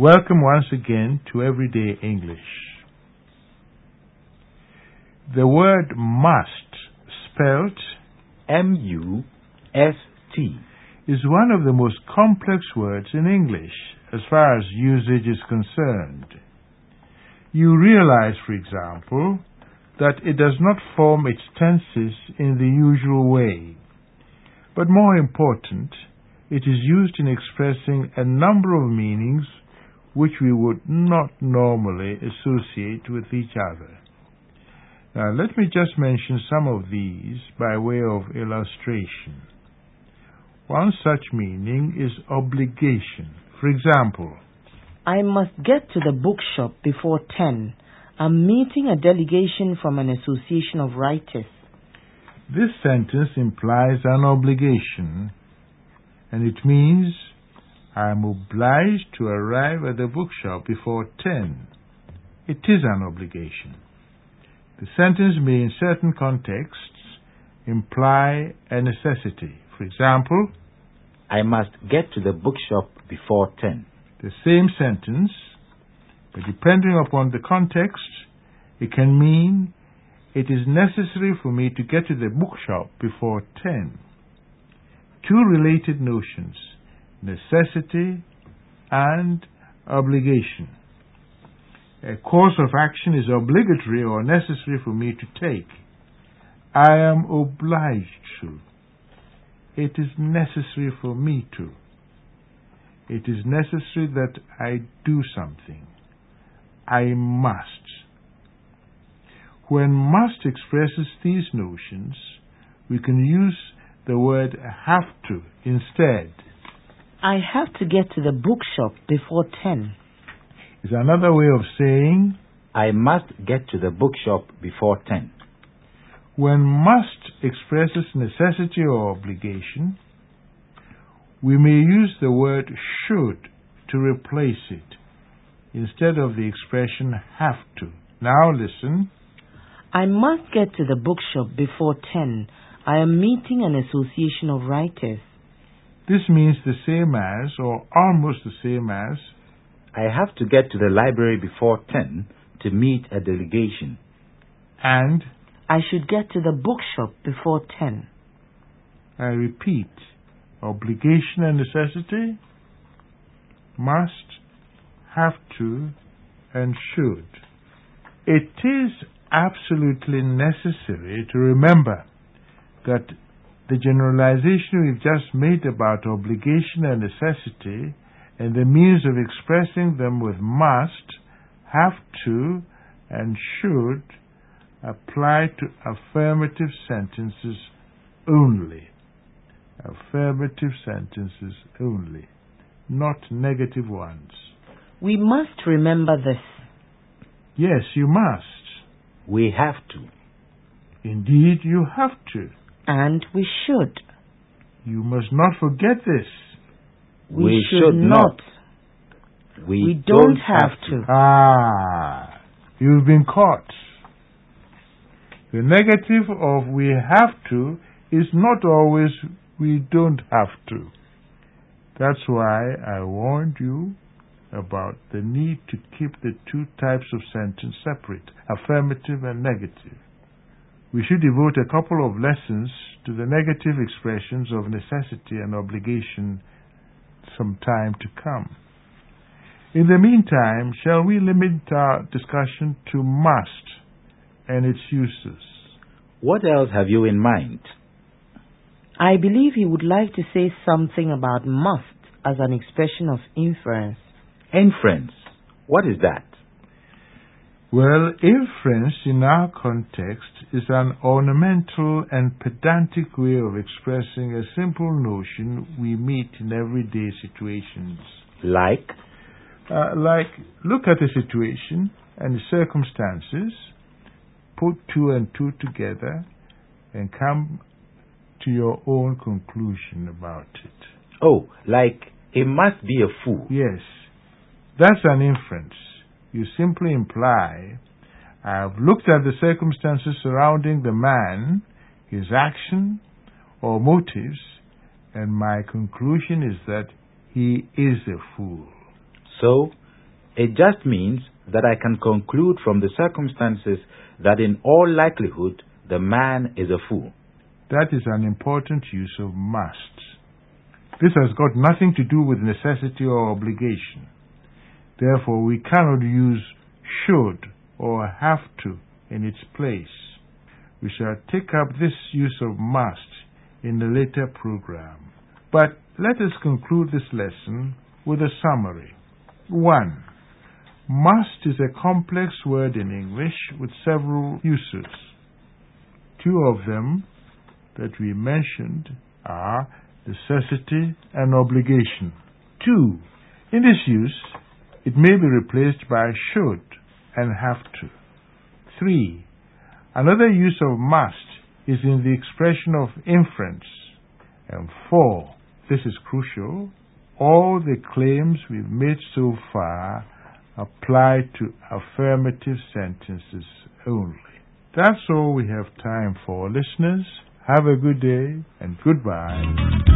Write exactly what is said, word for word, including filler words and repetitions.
Welcome once again to Everyday English. The word must, spelt M U S T, is one of the most complex words in English as far as usage is concerned. You realize, for example, that it does not form its tenses in the usual way. But more important, it is used in expressing a number of meanings which we would not normally associate with each other. Now, let me just mention some of these by way of illustration. One such meaning is obligation. For example, I must get to the bookshop before ten. I'm meeting a delegation from an association of writers. This sentence implies an obligation, and it means I am obliged to arrive at the bookshop before ten. It is an obligation. The sentence may, in certain contexts, imply a necessity. For example, I must get to the bookshop before ten. The same sentence, but depending upon the context, it can mean it is necessary for me to get to the bookshop before ten. Two related notions, necessity and obligation. A course of action is obligatory or necessary for me to take. I am obliged to. It is necessary for me to. It is necessary that I do something. I must. When must expresses these notions, we can use the word have to instead. I have to get to the bookshop before ten. Is another way of saying I must get to the bookshop before ten. When must expresses necessity or obligation, we may use the word should to replace it instead of the expression have to. Now listen. I must get to the bookshop before ten. I am meeting an association of writers. This means the same as, or almost the same as, I have to get to the library before ten to meet a delegation. And I should get to the bookshop before ten. I repeat, obligation and necessity, must, have to, and should. It is absolutely necessary to remember that the generalization we've just made about obligation and necessity and the means of expressing them with must, have to, and should apply to affirmative sentences only. Affirmative sentences only, not negative ones. We must remember this. Yes, you must. We have to. Indeed, you have to. And we should. You must not forget this. We, we should, should not. not. We, we don't, don't have, have to. to. Ah, you've been caught. The negative of we have to is not always we don't have to. That's why I warned you about the need to keep the two types of sentence separate, affirmative and negative. We should devote a couple of lessons to the negative expressions of necessity and obligation some time to come. In the meantime, shall we limit our discussion to must and its uses? What else have you in mind? I believe he would like to say something about must as an expression of inference. Inference. What is that? Well, inference in our context is an ornamental and pedantic way of expressing a simple notion we meet in everyday situations. Like? Uh, like, look at a situation and the circumstances, put two and two together, and come to your own conclusion about it. Oh, like, he must be a fool. Yes, that's an inference. You simply imply, I have looked at the circumstances surrounding the man, his action, or motives, and my conclusion is that he is a fool. So, It just means that I can conclude from the circumstances that in all likelihood the man is a fool. That is an important use of must. This has got nothing to do with necessity or obligation. Therefore, we cannot use should or have to in its place. We shall take up this use of must in the later program. But let us conclude this lesson with a summary. One. Must is a complex word in English with several uses. Two of them that we mentioned are necessity and obligation. Two. In this use, it may be replaced by should and have to. Three. Another use of must is in the expression of inference. And four. This is crucial. All the claims we've made so far apply to affirmative sentences only. That's all we have time for, listeners. Have a good day and goodbye.